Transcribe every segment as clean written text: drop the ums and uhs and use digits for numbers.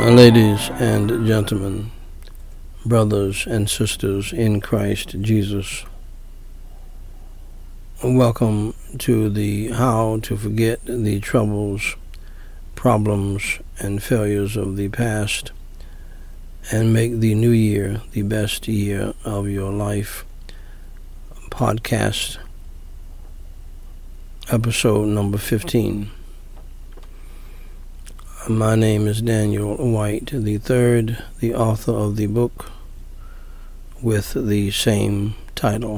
Ladies and gentlemen, brothers and sisters in Christ Jesus, welcome to the How to Forget the Troubles, Problems, and Failures of the Past and Make the New Year the Best Year of Your Life podcast, episode number 15. My name is Daniel White III, the author of the book with the same title.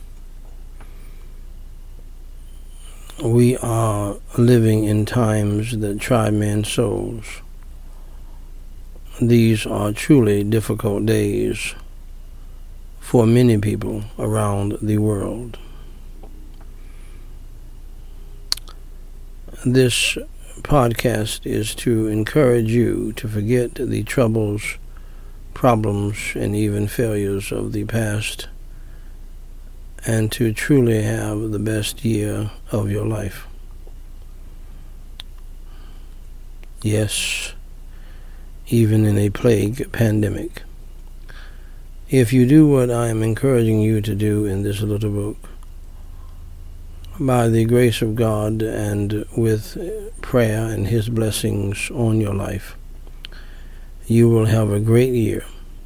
We are living in times that try men's souls. These are truly difficult days for many people around the world. This podcast is to encourage you to forget the troubles, problems, and even failures of the past, and to truly have the best year of your life. Yes, even in a plague pandemic. If you do what I am encouraging you to do in this little book, by the grace of God and with prayer and His blessings on your life, you will have a great year.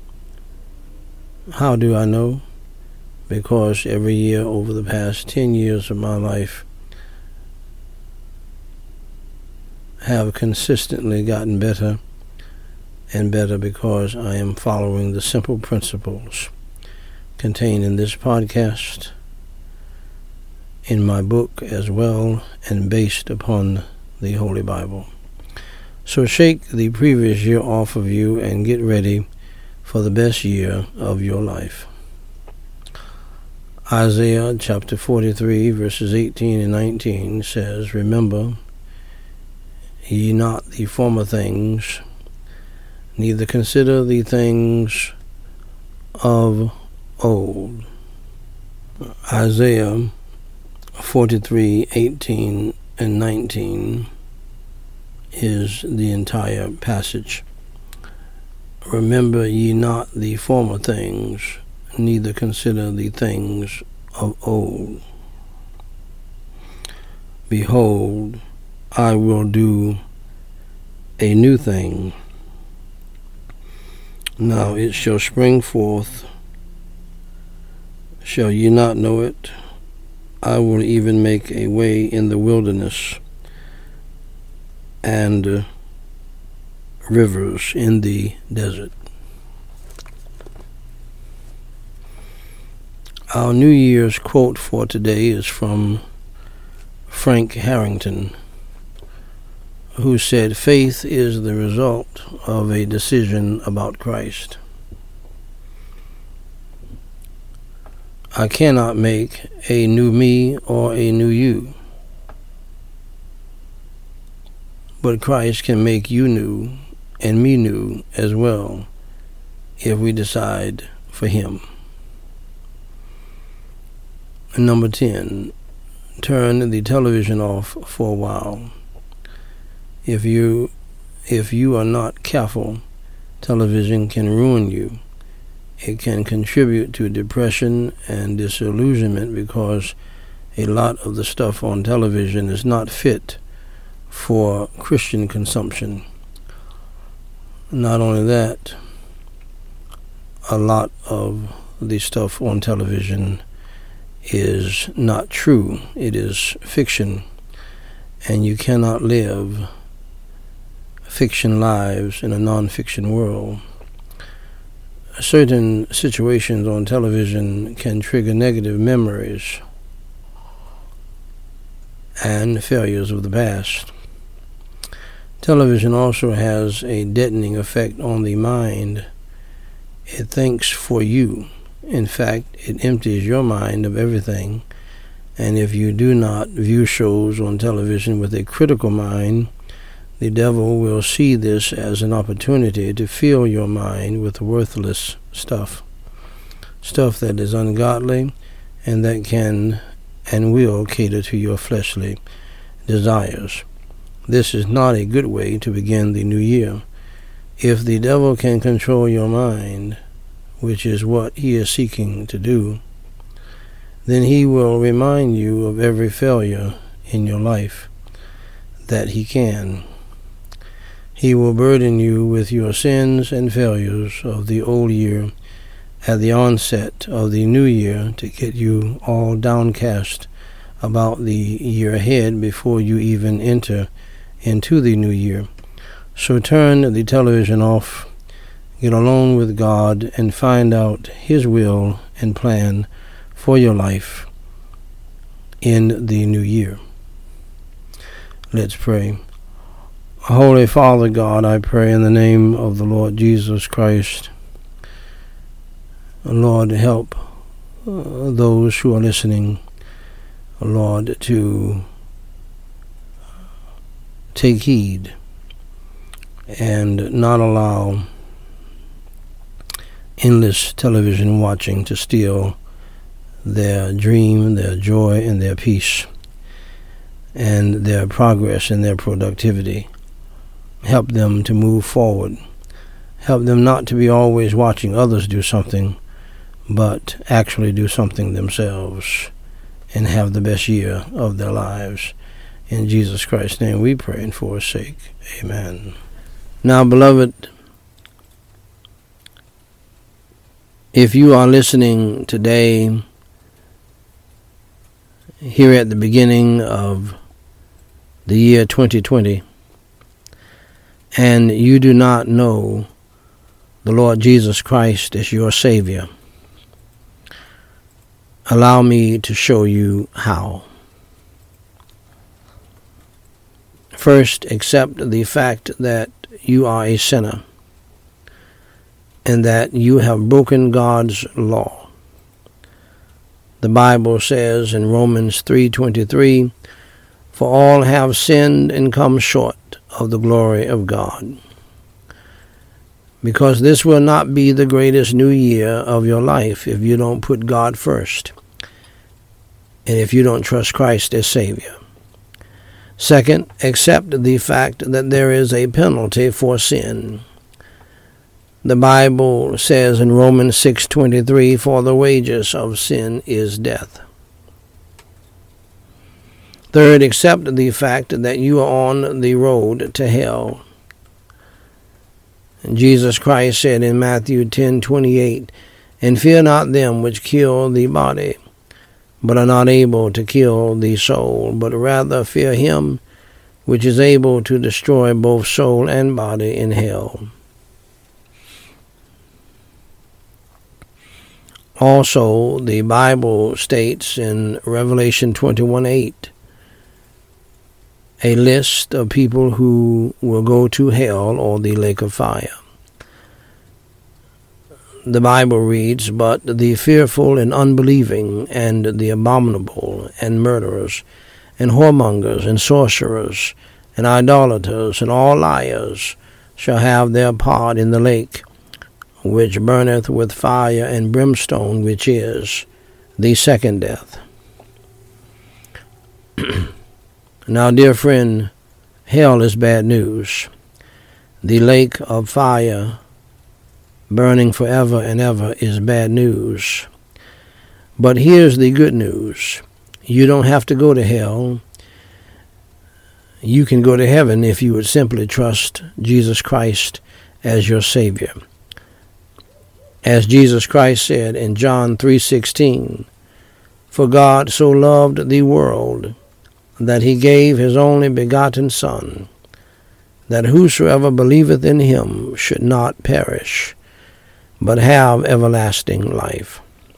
How do I know? Because every year over the past 10 years of my life have consistently gotten better and better because I am following the simple principles contained in this podcast, in my book as well, and based upon the Holy Bible. So shake the previous year off of you and get ready for the best year of your life. Isaiah chapter 43 verses 18 and 19 says, "Remember ye not the former things, neither consider the things of old." Isaiah 43, 18, and 19 is the entire passage. "Remember ye not the former things, neither consider the things of old. Behold, I will do a new thing. Now it shall spring forth. Shall ye not know it? I will even make a way in the wilderness and rivers in the desert." Our New Year's quote for today is from Frank Harrington, who said, "Faith is the result of a decision about Christ. I cannot make a new me or a new you, but Christ can make you new and me new as well if we decide for Him." Number 10, turn the television off for a while. If you are not careful, television can ruin you. It can contribute to depression and disillusionment because a lot of the stuff on television is not fit for Christian consumption. Not only that, a lot of the stuff on television is not true. It is fiction, and you cannot live fiction lives in a non-fiction world. Certain situations on television can trigger negative memories and failures of the past. Television also has a deadening effect on the mind. It thinks for you. In fact, it empties your mind of everything. And if you do not view shows on television with a critical mind, the devil will see this as an opportunity to fill your mind with worthless stuff that is ungodly and that can and will cater to your fleshly desires. This is not a good way to begin the new year. If the devil can control your mind, which is what he is seeking to do, then he will remind you of every failure in your life that he can. He will burden you with your sins and failures of the old year at the onset of the new year to get you all downcast about the year ahead before you even enter into the new year. So turn the television off, get alone with God, and find out his will and plan for your life in the new year. Let's pray. Holy Father God, I pray in the name of the Lord Jesus Christ. Lord, help those who are listening, Lord, to take heed and not allow endless television watching to steal their dream, their joy, and their peace, and their progress and their productivity. Help them to move forward. Help them not to be always watching others do something, but actually do something themselves and have the best year of their lives. In Jesus Christ's name we pray and for his sake. Amen. Now, beloved, if you are listening today, here at the beginning of the year 2020, and you do not know the Lord Jesus Christ as your Savior, allow me to show you how. First, accept the fact that you are a sinner and that you have broken God's law. The Bible says in Romans 3:23, "For all have sinned and come short of the glory of God." Because this will not be the greatest new year of your life if you don't put God first, and if you don't trust Christ as Savior. Second, accept the fact that there is a penalty for sin. The Bible says in Romans 6:23, "For the wages of sin is death." Third, accept the fact that you are on the road to hell. Jesus Christ said in Matthew 10:28, "And fear not them which kill the body, but are not able to kill the soul, but rather fear him which is able to destroy both soul and body in hell." Also, the Bible states in Revelation 21:8, a list of people who will go to hell or the lake of fire. The Bible reads, "But the fearful and unbelieving, and the abominable, and murderers, and whoremongers, and sorcerers, and idolaters, and all liars shall have their part in the lake, which burneth with fire and brimstone, which is the second death." Now, dear friend, hell is bad news. The lake of fire burning forever and ever is bad news. But here's the good news. You don't have to go to hell. You can go to heaven if you would simply trust Jesus Christ as your Savior. As Jesus Christ said in John 3:16, "For God so loved the world that he gave his only begotten Son, that whosoever believeth in him should not perish, but have everlasting life."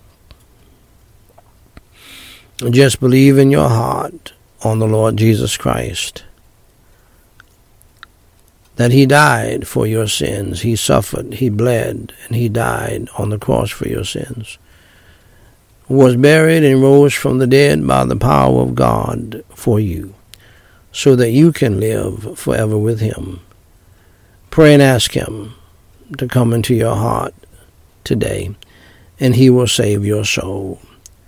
Just believe in your heart on the Lord Jesus Christ, that he died for your sins. He suffered, he bled, and he died on the cross for your sins, was buried and rose from the dead by the power of God for you, so that you can live forever with him. Pray and ask him to come into your heart today, and he will save your soul.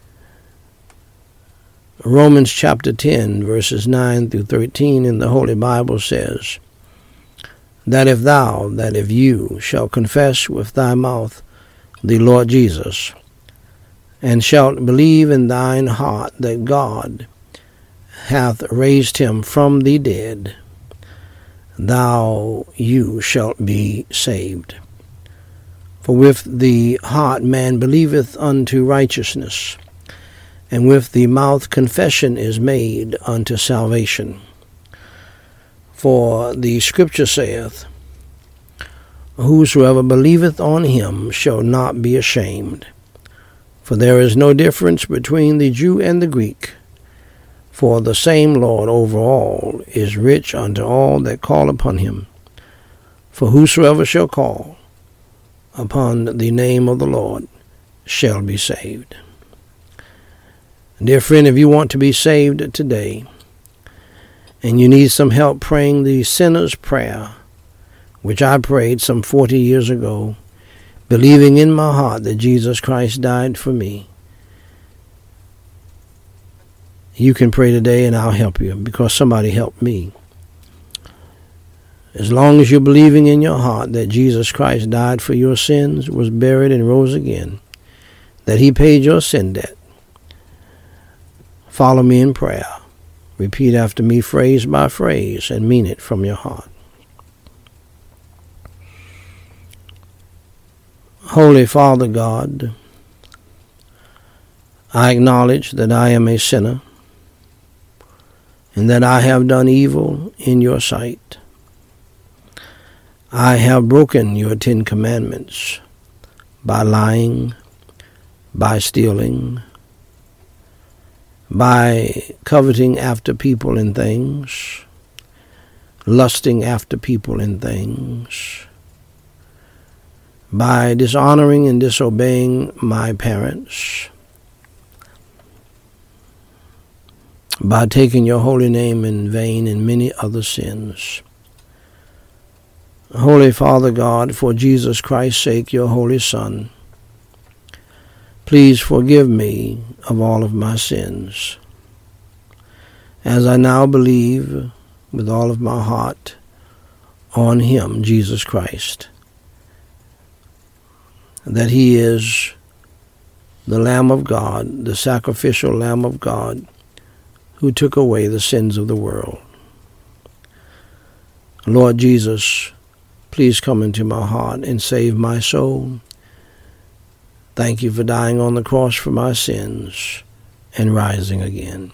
Romans chapter 10, verses 9 through 13 in the Holy Bible says, that if you shall confess with thy mouth the Lord Jesus, and shalt believe in thine heart that God hath raised him from the dead, you shalt be saved. For with the heart man believeth unto righteousness, and with the mouth confession is made unto salvation. For the Scripture saith, Whosoever believeth on him shall not be ashamed. For there is no difference between the Jew and the Greek, for the same Lord over all is rich unto all that call upon him. For whosoever shall call upon the name of the Lord shall be saved. Dear friend, if you want to be saved today, and you need some help praying the sinner's prayer, which I prayed some 40 years ago, believing in my heart that Jesus Christ died for me, you can pray today and I'll help you, because somebody helped me. As long as you're believing in your heart that Jesus Christ died for your sins, was buried and rose again, that he paid your sin debt, follow me in prayer. Repeat after me phrase by phrase and mean it from your heart. Holy Father God, I acknowledge that I am a sinner and that I have done evil in your sight. I have broken your 10 commandments by lying, by stealing, by coveting after people and things, lusting after people and things, by dishonoring and disobeying my parents, by taking your holy name in vain, and many other sins. Holy Father God, for Jesus Christ's sake, your holy Son, please forgive me of all of my sins, as I now believe with all of my heart on him, Jesus Christ, that he is the Lamb of God, the sacrificial Lamb of God, who took away the sins of the world. Lord Jesus, please come into my heart and save my soul. Thank you for dying on the cross for my sins and rising again.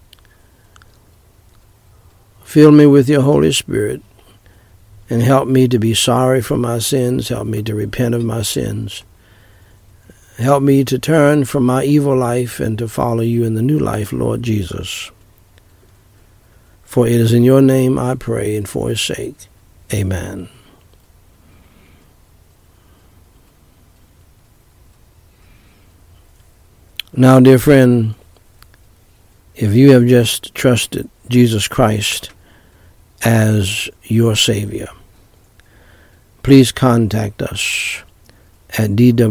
Fill me with your Holy Spirit and help me to be sorry for my sins. Help me to repent of my sins. Help me to turn from my evil life and to follow you in the new life, Lord Jesus. For it is in your name I pray, and for his sake. Amen. Now, dear friend, if you have just trusted Jesus Christ as your Savior, please contact us at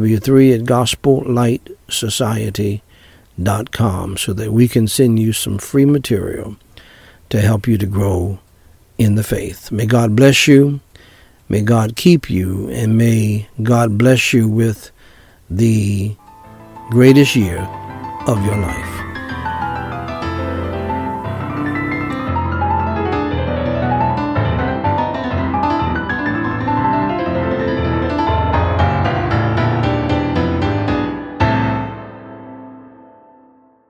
dw3@gospellightsociety.com so that we can send you some free material to help you to grow in the faith. May God bless you, may God keep you, and may God bless you with the greatest year of your life.